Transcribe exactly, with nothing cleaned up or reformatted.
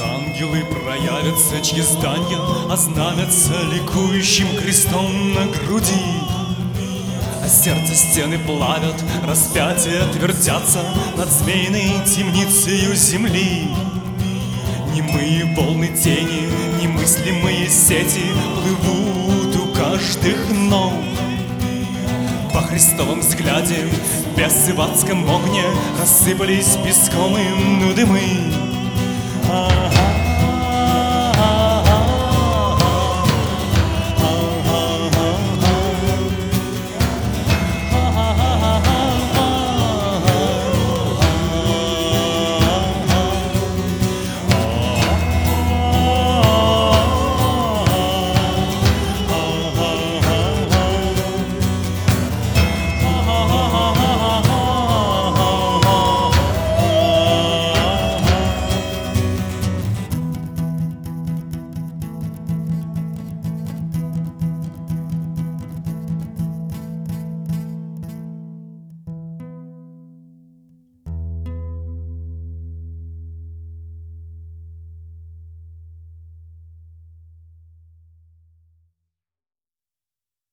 Ангелы проявятся, чьи здания ознамятся ликующим крестом на груди. А сердце стены плавят, распятия твердятся над змеиной темницею земли. Немые волны тени, немыслимые сети плывут у каждых ног. По Христовом взгляде, бесы в адском огне рассыпались песком и дымы.